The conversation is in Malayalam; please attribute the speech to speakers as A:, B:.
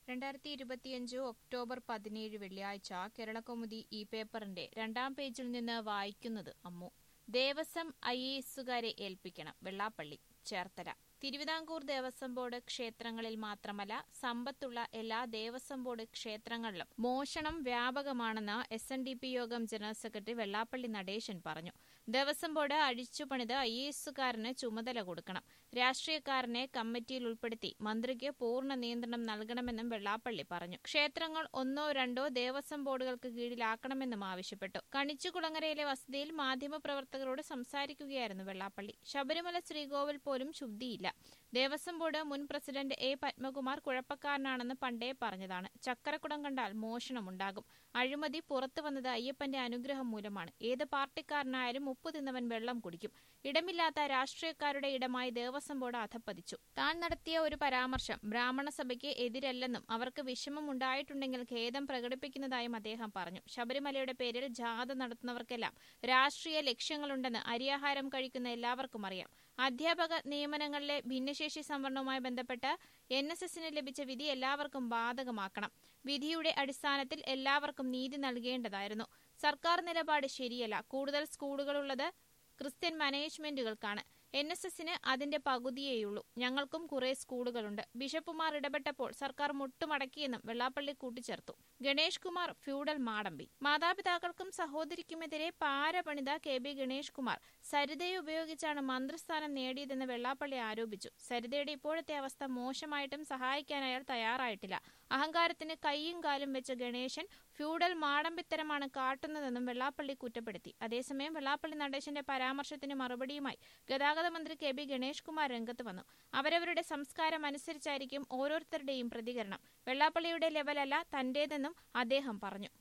A: 2025 ഒക്ടോബർ 17 വെള്ളിയാഴ്ച കേരളകൗമുദി ഈ പേപ്പറിന്റെ 2-ാം പേജിൽ നിന്ന് വായിക്കുന്നത് അമ്മു. ദേവസ്വം IASകാരെ ഏൽപ്പിക്കണം വെള്ളാപ്പള്ളി ചേർത്തല. തിരുവിതാംകൂർ ദേവസ്വം ബോർഡ് ക്ഷേത്രങ്ങളിൽ മാത്രമല്ല സമ്പത്തുള്ള എല്ലാ ദേവസ്വം ബോർഡ് ക്ഷേത്രങ്ങളിലും മോഷണം വ്യാപകമാണെന്ന് SNDP Yogam general secretary Vellappally Natesan പറഞ്ഞു. ദേവസ്വം ബോർഡ് അഴിച്ചുപണിത് IASകാരന് ചുമതല കൊടുക്കണം. രാഷ്ട്രീയക്കാരനെ കമ്മിറ്റിയിൽ ഉൾപ്പെടുത്തി മന്ത്രിക്ക് പൂർണ്ണ നിയന്ത്രണം നൽകണമെന്നും വെള്ളാപ്പള്ളി പറഞ്ഞു. ക്ഷേത്രങ്ങൾ 1-2 ദേവസ്വം ബോർഡുകൾക്ക് കീഴിലാക്കണമെന്നും ആവശ്യപ്പെട്ടു. കണിച്ചുകുളങ്ങരയിലെ വസതിയിൽ മാധ്യമപ്രവർത്തകരോട് സംസാരിക്കുകയായിരുന്നു വെള്ളാപ്പള്ളി. ശബരിമല ശ്രീകോവിൽ പോലും ശുദ്ധിയില്ല. ദേവസ്വം ബോർഡ് മുൻ പ്രസിഡന്റ് A. പത്മകുമാർ കുഴപ്പക്കാരനാണെന്ന് പണ്ടേ പറഞ്ഞതാണ്. ചക്കരക്കുടം കണ്ടാൽ മോഷണമുണ്ടാകും. അഴിമതി പുറത്തു വന്നത് അയ്യപ്പന്റെ അനുഗ്രഹം മൂലമാണ്. ഏത് പാർട്ടിക്കാരനായാലും ഉപ്പു തിന്നവൻ വെള്ളം കുടിക്കും. ഇടമില്ലാത്ത രാഷ്ട്രീയക്കാരുടെ ഇടമായി ദേവസ്വം ബോർഡ് അധപ്പതിച്ചു. താൻ നടത്തിയ ഒരു പരാമർശം ബ്രാഹ്മണ സഭയ്ക്ക് എതിരല്ലെന്നും അവർക്ക് വിഷമമുണ്ടായിട്ടുണ്ടെങ്കിൽ ഖേദം പ്രകടിപ്പിക്കുന്നതായും അദ്ദേഹം പറഞ്ഞു. ശബരിമലയുടെ പേരിൽ ജാഥ നടത്തുന്നവർക്കെല്ലാം രാഷ്ട്രീയ ലക്ഷ്യങ്ങളുണ്ടെന്ന് അരിയാഹാരം കഴിക്കുന്ന എല്ലാവർക്കും അറിയാം. അധ്യാപക നിയമനങ്ങളിലെ ഭിന്നശേഷി സംവരണവുമായി ബന്ധപ്പെട്ട് NSSന് ലഭിച്ച വിധി എല്ലാവർക്കും ബാധകമാക്കണം. വിധിയുടെ അടിസ്ഥാനത്തിൽ എല്ലാവർക്കും നീതി നൽകേണ്ടതായിരുന്നു. സർക്കാർ നിലപാട് ശരിയല്ല. കൂടുതൽ സ്കൂളുകളുള്ളത് ക്രിസ്ത്യൻ മാനേജ്മെന്റുകൾക്കാണ്. NSSന് അതിന്റെ പകുതിയേയുള്ളൂ. ഞങ്ങൾക്കും കുറെ സ്കൂളുകളുണ്ട്. ബിഷപ്പുമാർ ഇടപെട്ടപ്പോൾ സർക്കാർ മുട്ടുമടക്കിയെന്നും വെള്ളാപ്പള്ളി കൂട്ടിച്ചേർത്തു. ഗണേഷ് കുമാർ ഫ്യൂഡൽ മാടമ്പി. മാതാപിതാക്കൾക്കും സഹോദരിക്കുമെതിരെ പാര പണിത KB ഗണേഷ് കുമാർ സരിതയെ ഉപയോഗിച്ചാണ് മന്ത്രിസ്ഥാനം നേടിയതെന്ന് വെള്ളാപ്പള്ളി ആരോപിച്ചു. സരിതയുടെ ഇപ്പോഴത്തെ അവസ്ഥ മോശമായിട്ടും സഹായിക്കാൻ അയാൾ തയ്യാറായിട്ടില്ല. അഹങ്കാരത്തിന് കൈയും കാലും വെച്ച ഗണേശൻ ഫ്യൂഡൽ മാടമ്പിത്തരമാണ് കാട്ടുന്നതെന്നും വെള്ളാപ്പള്ളി കുറ്റപ്പെടുത്തി. അതേസമയം വെള്ളാപ്പള്ളി നടേശന്റെ പരാമർശത്തിന് മറുപടിയുമായി ഗതാഗത മന്ത്രി KB ഗണേഷ് കുമാർ രംഗത്ത് വന്നു. അവരവരുടെ സംസ്കാരം അനുസരിച്ചായിരിക്കും ഓരോരുത്തരുടെയും പ്രതികരണം. വെള്ളാപ്പള്ളിയുടെ ലെവലല്ല തന്റേതെന്നും അദ്ദേഹം പറഞ്ഞു.